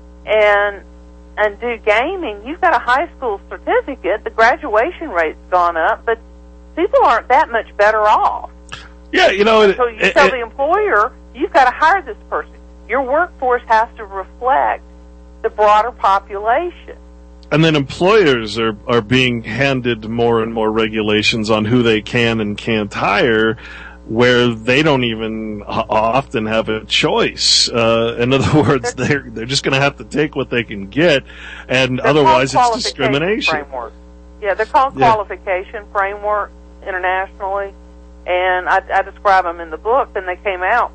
[SPEAKER 6] and and do gaming, you've got a high school certificate. The graduation rate's gone up, but people aren't that much better off.
[SPEAKER 5] Yeah, you know.
[SPEAKER 6] So you it, tell it, the employer, you've got to hire this person. Your workforce has to reflect the broader population.
[SPEAKER 5] And then employers are, are being handed more and more regulations on who they can and can't hire, where they don't even often have a choice. Uh, in other words, they're they're just going to have to take what they can get, and
[SPEAKER 6] they're
[SPEAKER 5] otherwise it's discrimination.
[SPEAKER 6] Framework. Yeah, they're called
[SPEAKER 5] yeah.
[SPEAKER 6] qualification framework internationally, and I, I describe them in the book, and they came out.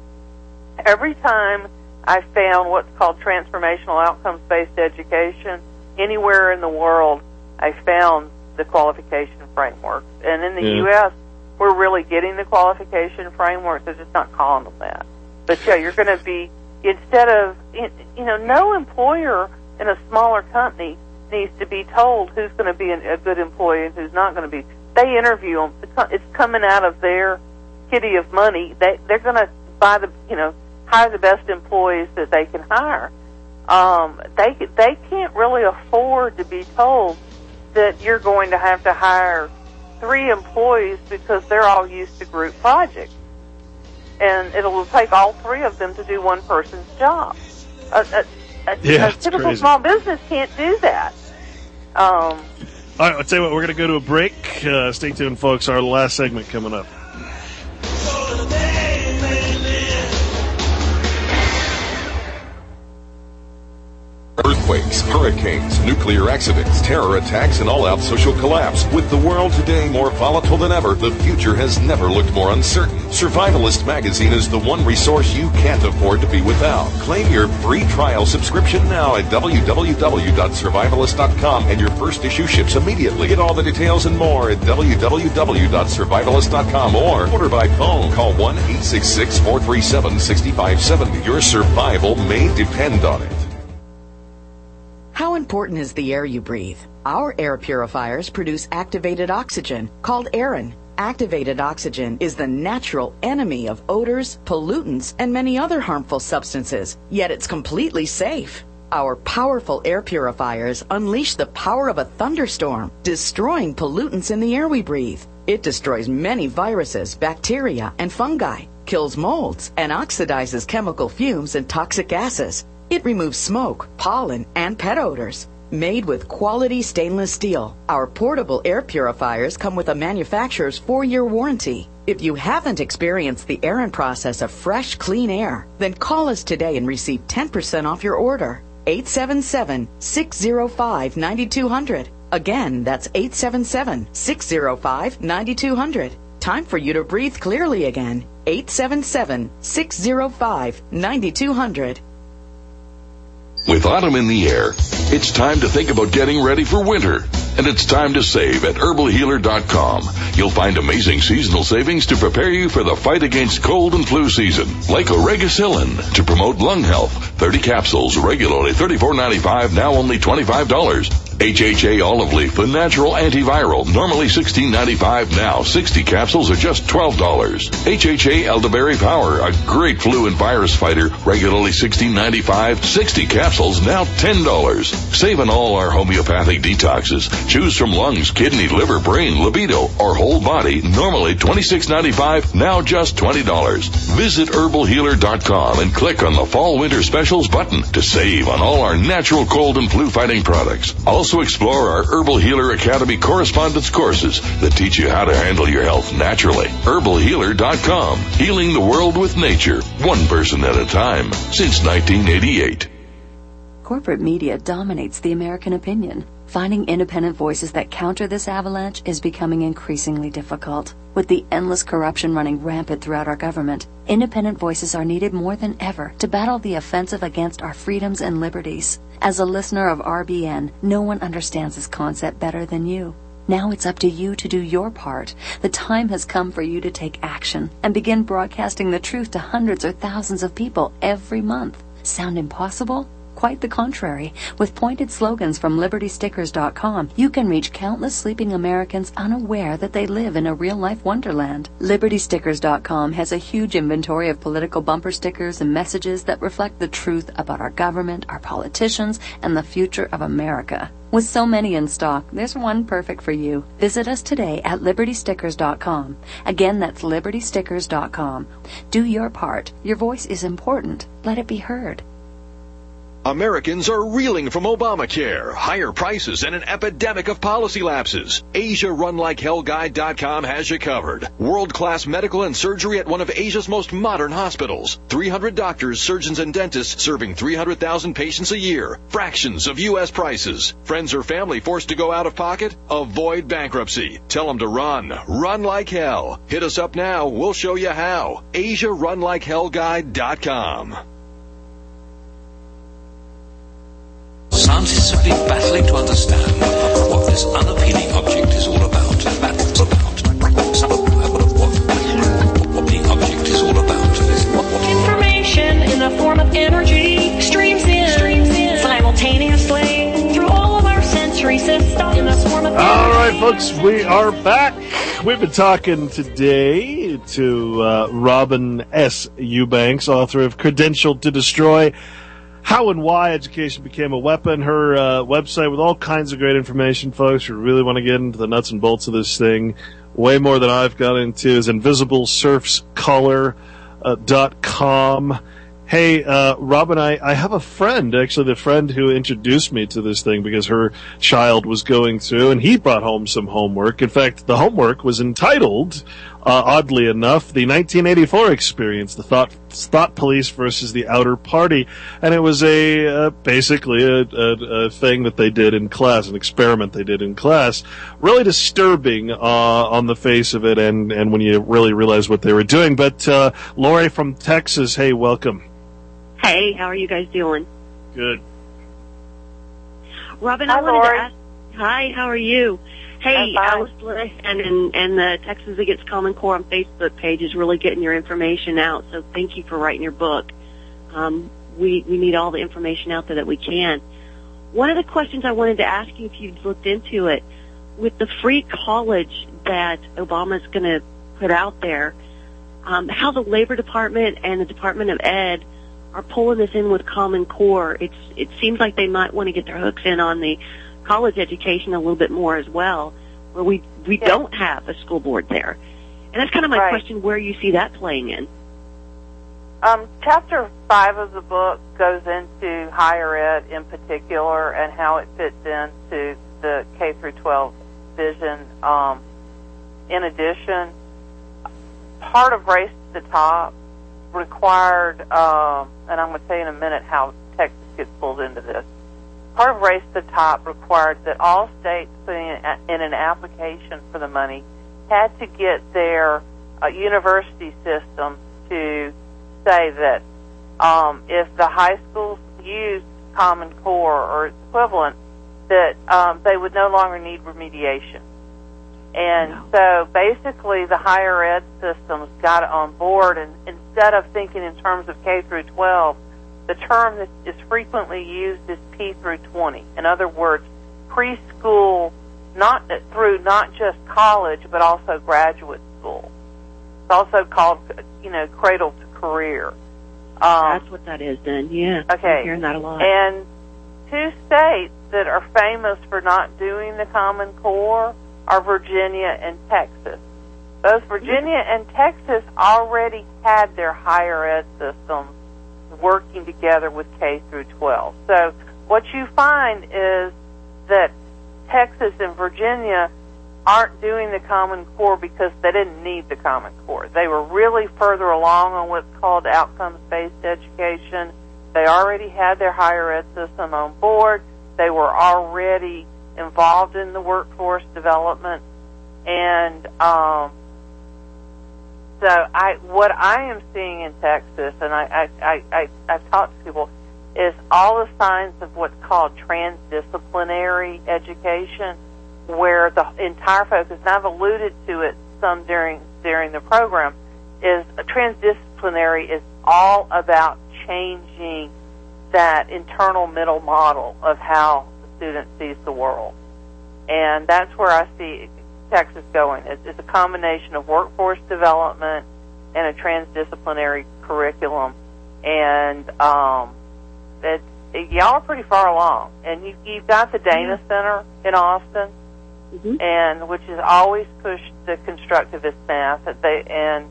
[SPEAKER 6] Every time I found what's called transformational outcomes-based education, anywhere in the world, I found the qualification framework. And in the
[SPEAKER 5] yeah.
[SPEAKER 6] U S, we're really getting the qualification framework. They're just not calling them that. But yeah, you're going to be, instead of, you know, no employer in a smaller company needs to be told who's going to be a good employee and who's not going to be. They interview them. It's coming out of their kitty of money. They, they're going to buy the, you know, hire the best employees that they can hire. Um, they, they can't really afford to be told that you're going to have to hire three employees because they're all used to group projects. And it will take all three of them to do one person's job. A, a, a,
[SPEAKER 5] yeah,
[SPEAKER 6] a typical
[SPEAKER 5] crazy.
[SPEAKER 6] small business can't do that. Um,
[SPEAKER 5] all right, I'll tell you what, we're going to go to a break. Uh, stay tuned, folks. Our last segment coming up.
[SPEAKER 3] Earthquakes, hurricanes, nuclear accidents, terror attacks, and all-out social collapse. With the world today more volatile than ever, the future has never looked more uncertain. Survivalist Magazine is the one resource you can't afford to be without. Claim your free trial subscription now at w w w dot survivalist dot com, and your first issue ships immediately. Get all the details and more at w w w dot survivalist dot com or order by phone. Call one eight six six, four three seven, six five seven zero. Your survival may depend on it.
[SPEAKER 17] How important is the air you breathe? Our air purifiers produce activated oxygen, called Aerin. Activated oxygen is the natural enemy of odors, pollutants, and many other harmful substances, yet it's completely safe. Our powerful air purifiers unleash the power of a thunderstorm, destroying pollutants in the air we breathe. It destroys many viruses, bacteria, and fungi, kills molds, and oxidizes chemical fumes and toxic gases. It removes smoke, pollen, and pet odors. Made with quality stainless steel, our portable air purifiers come with a manufacturer's four-year warranty. If you haven't experienced the air-in process of fresh, clean air, then call us today and receive ten percent off your order. eight seven seven, six zero five, nine two zero zero. Again, that's eight seven seven, six zero five, nine two zero zero. Time for you to breathe clearly again. eight seven seven, six zero five, nine two zero zero.
[SPEAKER 3] With autumn in the air, it's time to think about getting ready for winter. And it's time to save at herbal healer dot com. You'll find amazing seasonal savings to prepare you for the fight against cold and flu season. Like Oregacillin to promote lung health. thirty capsules, regularly thirty-four ninety-five, now only twenty-five dollars. H H A Olive Leaf, the natural antiviral, normally sixteen ninety-five, now sixty capsules are just twelve dollars. H H A Elderberry Power, a great flu and virus fighter, regularly sixteen ninety-five, sixty capsules, now ten dollars. Save on all our homeopathic detoxes. Choose from lungs, kidney, liver, brain, libido, or whole body, normally twenty-six ninety-five, now just twenty dollars. Visit herbal healer dot com and click on the Fall Winter Specials button to save on all our natural cold and flu fighting products. Also explore our Herbal Healer Academy correspondence courses that teach you how to handle your health naturally. herbal healer dot com, healing the world with nature, one person at a time, since nineteen eighty-eight.
[SPEAKER 10] Corporate media dominates the American opinion. Finding independent voices that counter this avalanche is becoming increasingly difficult. With the endless corruption running rampant throughout our government, independent voices are needed more than ever to battle the offensive against our freedoms and liberties. As a listener of R B N, no one understands this concept better than you. Now it's up to you to do your part. The time has come for you to take action and begin broadcasting the truth to hundreds or thousands of people every month. Sound impossible? Quite the contrary. With pointed slogans from liberty stickers dot com, you can reach countless sleeping Americans unaware that they live in a real-life wonderland. liberty stickers dot com has a huge inventory of political bumper stickers and messages that reflect the truth about our government, our politicians, and the future of America. With so many in stock, there's one perfect for you. Visit us today at liberty stickers dot com. Again, that's liberty stickers dot com. Do your part. Your voice is important. Let it be heard.
[SPEAKER 2] Americans are reeling from Obamacare, higher prices, and an epidemic of policy lapses. Asia Run Like Hell Guide dot com has you covered. World-class medical and surgery at one of Asia's most modern hospitals. three hundred doctors, surgeons, and dentists serving three hundred thousand patients a year. Fractions of U S prices. Friends or family forced to go out of pocket? Avoid bankruptcy. Tell them to run. Run like hell. Hit us up now. We'll show you how. Asia Run Like Hell Guide dot com.
[SPEAKER 18] Scientists have been battling to understand what this unappealing object is all about. That's about what the object is all about.
[SPEAKER 19] Information in the form of energy streams in, streams in simultaneously through all of our sensory systems in the form of energy.
[SPEAKER 5] All right, folks, we are back. We've been talking today to uh, Robin S. Eubanks, author of Credentialed to Destroy: How and Why Education Became a Weapon. Her uh, website with all kinds of great information, folks. Who really want to get into the nuts and bolts of this thing, way more than I've got into, is invisible surfs color dot com. Hey, uh, Robin, I, I have a friend, actually the friend who introduced me to this thing because her child was going through, and he brought home some homework. In fact, the homework was entitled, uh, oddly enough, the nineteen eighty-four experience, the thought, thought police versus the outer party. And it was a, uh, basically a, a, a thing that they did in class, an experiment they did in class. Really disturbing, uh, on the face of it and, and when you really realize what they were doing. But, uh, Lori from Texas, hey, welcome.
[SPEAKER 20] Hey, how are you guys doing?
[SPEAKER 5] Good.
[SPEAKER 20] Robin,
[SPEAKER 6] Hi,
[SPEAKER 20] I wanted
[SPEAKER 6] Lori.
[SPEAKER 20] to ask. Hi, how are you? Hey, Alice Bliss and, and and the Texas Against Common Core on Facebook page is really getting your information out. So thank you for writing your book. Um, we we need all the information out there that we can. One of the questions I wanted to ask you, if you've looked into it, with the free college that Obama's going to put out there, um, how the Labor Department and the Department of Ed are pulling this in with Common Core. It's it seems like they might want to get their hooks in on the college education a little bit more as well, where we we
[SPEAKER 6] yeah.
[SPEAKER 20] don't have a school board there. And that's kind of my
[SPEAKER 6] right.
[SPEAKER 20] question, where you see that playing in.
[SPEAKER 6] Um, chapter five of the book goes into higher ed in particular and how it fits into the K through twelve vision. Um, in addition, part of Race to the Top required, um, and I'm going to tell you in a minute how Texas gets pulled into this. Part of Race to the Top required that all states putting in an application for the money had to get their uh, university system to say that um, if the high schools used Common Core or its equivalent, that um, they would no longer need remediation. And wow. so basically the higher ed systems got on board, and instead of thinking in terms of K through twelve, the term that is frequently used is P through twenty. In other words, preschool, not through not just college, but also graduate school. It's also called, you know, cradle to career. Um,
[SPEAKER 20] That's what that is then, yeah.
[SPEAKER 6] Okay.
[SPEAKER 20] I'm hearing that a lot.
[SPEAKER 6] And two states that are famous for not doing the Common Core are Virginia and Texas. Both Virginia and Texas already had their higher ed systems working together with K through twelve. So what you find is that Texas and Virginia aren't doing the Common Core because they didn't need the Common Core. They were really further along on what's called outcomes-based education. They already had their higher ed system on board. They were already involved in the workforce development. And um, so I, what I am seeing in Texas, and I, I, I, I, I've talked to people, is all the signs of what's called transdisciplinary education, where the entire focus, and I've alluded to it some during during the program, is a transdisciplinary is all about changing that internal middle model of how the student sees the world. And that's where I see Texas going. It's, it's a combination of workforce development and a transdisciplinary curriculum. And um, it's, it, y'all are pretty far along. And you, you've got the Dana mm-hmm. Center in Austin, mm-hmm. and which has always pushed the constructivist math. That they and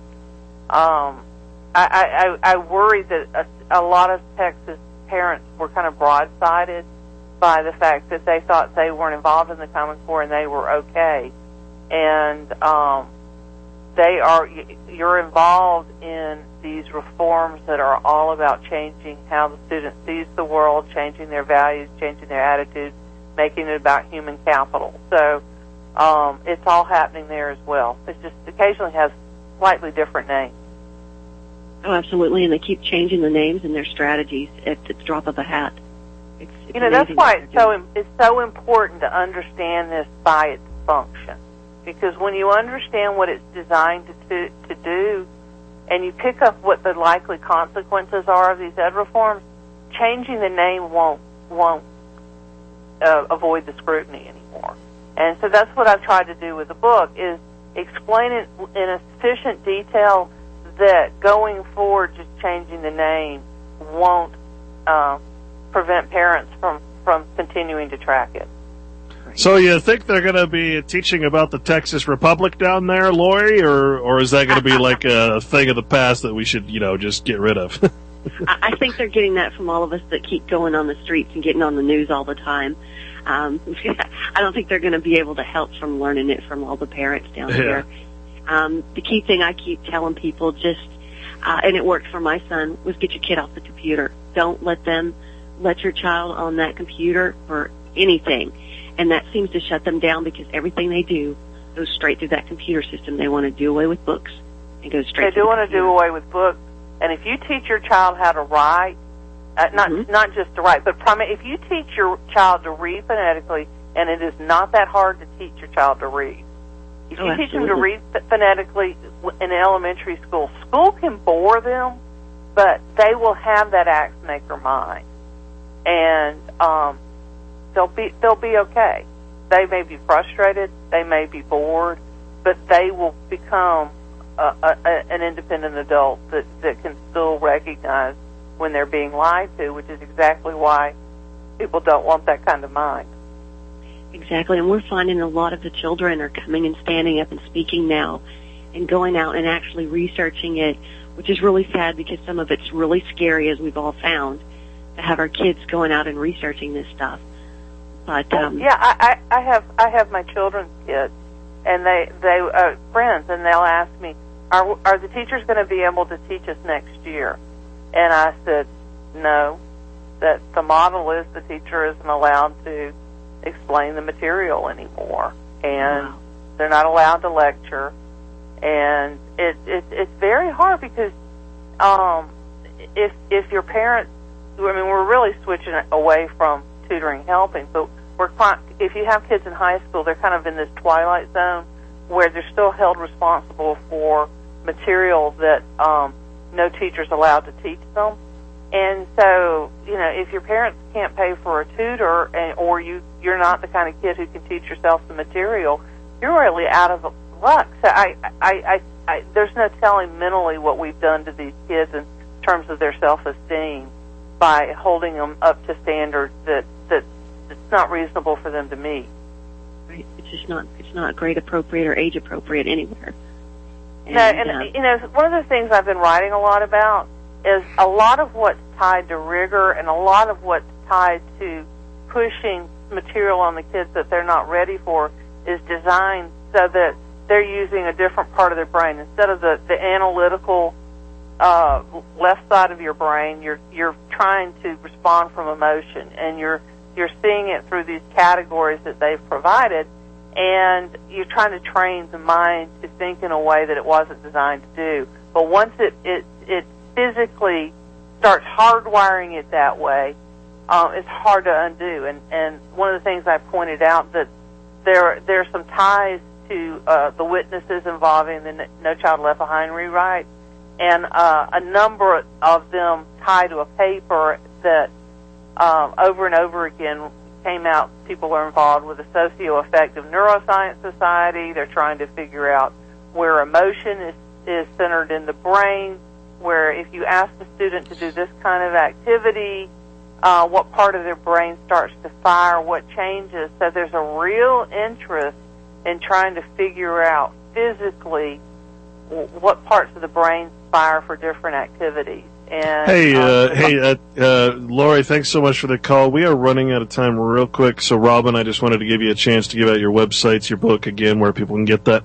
[SPEAKER 6] um, I, I, I worry that a, a lot of Texas parents were kind of broadsided by the fact that they thought they weren't involved in the Common Core and they were okay. And um, they are, you're involved in these reforms that are all about changing how the student sees the world, changing their values, changing their attitudes, making it about human capital. So um, it's all happening there as well. It just occasionally has slightly different names.
[SPEAKER 20] Oh, absolutely, and they keep changing the names and their strategies at the drop of a hat. It's, it's
[SPEAKER 6] you know, that's why it's so it's so important to understand this by its function, because when you understand what it's designed to to do, and you pick up what the likely consequences are of these ed reforms, changing the name won't won't uh, avoid the scrutiny anymore. And so that's what I've tried to do with the book, is explain it in a sufficient detail that going forward, just changing the name won't uh, prevent parents from, from continuing to track it.
[SPEAKER 5] So you think they're going to be teaching about the Texas Republic down there, Lori, or or is that going to be like a thing of the past that we should, you know, just get rid of?
[SPEAKER 20] I think they're getting that from all of us that keep going on the streets and getting on the news all the time. Um, I don't think they're going to be able to help from learning it from all the parents down
[SPEAKER 5] yeah.
[SPEAKER 20] here. Um, the key thing I keep telling people, just, uh, and it worked for my son, was get your kid off the computer. Don't let them, let your child on that computer for anything. And that seems to shut them down, because everything they do goes straight through that computer system. They want to do away with books. It goes straight
[SPEAKER 6] They do
[SPEAKER 20] the
[SPEAKER 6] want to do away with books. And if you teach your child how to write, uh, not mm-hmm. not just to write, but prim- if you teach your child to read phonetically, and it is not that hard to teach your child to read. If
[SPEAKER 20] oh,
[SPEAKER 6] you teach
[SPEAKER 20] absolutely.
[SPEAKER 6] them to read phonetically in elementary school, school can bore them, but they will have that axe maker mind, and um, they'll be they'll be okay. They may be frustrated, they may be bored, but they will become a, a, an independent adult that, that can still recognize when they're being lied to, which is exactly why people don't want that kind of mind.
[SPEAKER 20] Exactly, and we're finding a lot of the children are coming and standing up and speaking now and going out and actually researching it, which is really sad because some of it's really scary, as we've all found, to have our kids going out and researching this stuff. But um,
[SPEAKER 6] yeah, I, I, I have I have my children's kids, and they they uh, friends, and they'll ask me, "Are are the teachers going to be able to teach us next year?" And I said, "No, that the model is the teacher isn't allowed to explain the material anymore, and wow. they're not allowed to lecture, and it, it it's very hard because um, if if your parents, I mean, we're really switching away from tutoring helping, but we're quite, if you have kids in high school, they're kind of in this twilight zone where they're still held responsible for material that um, no teacher's allowed to teach them. And so, you know, if your parents can't pay for a tutor, and, or you, you're not the kind of kid who can teach yourself the material, you're really out of luck. So I, I, I, I, there's no telling mentally what we've done to these kids in terms of their self-esteem by holding them up to standards that, that it's not reasonable for them to meet.
[SPEAKER 20] Right. It's just not, it's not grade appropriate or age appropriate anywhere.
[SPEAKER 6] And, no, and, uh, you know, one of the things I've been writing a lot about is a lot of what's tied to rigor and a lot of what's tied to pushing material on the kids that they're not ready for is designed so that they're using a different part of their brain. Instead of the, the analytical uh, left side of your brain, you're you're trying to respond from emotion, and you're you're seeing it through these categories that they've provided, and you're trying to train the mind to think in a way that it wasn't designed to do. But once it it, it physically starts hardwiring it that way, um, it's hard to undo. And, and one of the things I pointed out that there there are some ties to uh, the witnesses involving the No Child Left Behind rewrite, and uh, a number of them tie to a paper that um, over and over again came out. People are involved with the Socio-Affective Neuroscience Society. They're trying to figure out where emotion is, is centered in the brain, where if you ask a student to do this kind of activity, uh, what part of their brain starts to fire, what changes. So there's a real interest in trying to figure out physically what parts of the brain fire for different activities. And,
[SPEAKER 5] hey, uh,
[SPEAKER 6] um,
[SPEAKER 5] hey, uh, uh, Lori, thanks so much for the call. We are running out of time real quick, so Robin, I just wanted to give you a chance to give out your websites, your book again, where people can get that.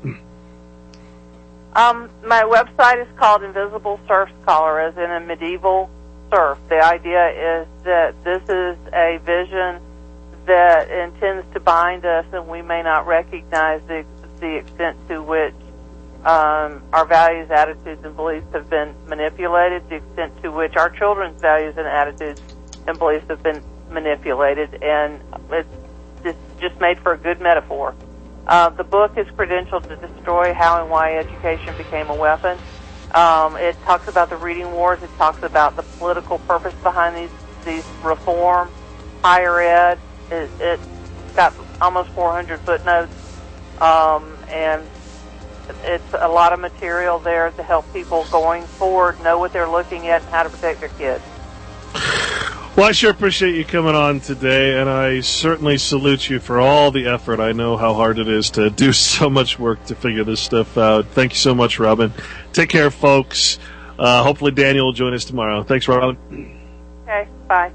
[SPEAKER 6] Um, my website is called Invisible Surf Scholar, as in a medieval surf. The idea is that this is a vision that intends to bind us, and we may not recognize the, the extent to which um, our values, attitudes, and beliefs have been manipulated, the extent to which our children's values and attitudes and beliefs have been manipulated, and it's, it's just made for a good metaphor. Uh, the book is credentialed to destroy how and why education became a weapon. Um, it talks about the reading wars. It talks about the political purpose behind these these reforms. Higher ed. It, it's got almost four hundred footnotes, um, and it's a lot of material there to help people going forward know what they're looking at and how to protect their kids.
[SPEAKER 5] Well, I sure appreciate you coming on today, and I certainly salute you for all the effort. I know how hard it is to do so much work to figure this stuff out. Thank you so much, Robin. Take care, folks. Uh, hopefully Daniel will join us tomorrow. Thanks, Robin.
[SPEAKER 6] Okay, bye.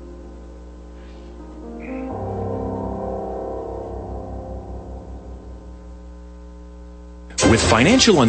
[SPEAKER 1] With financial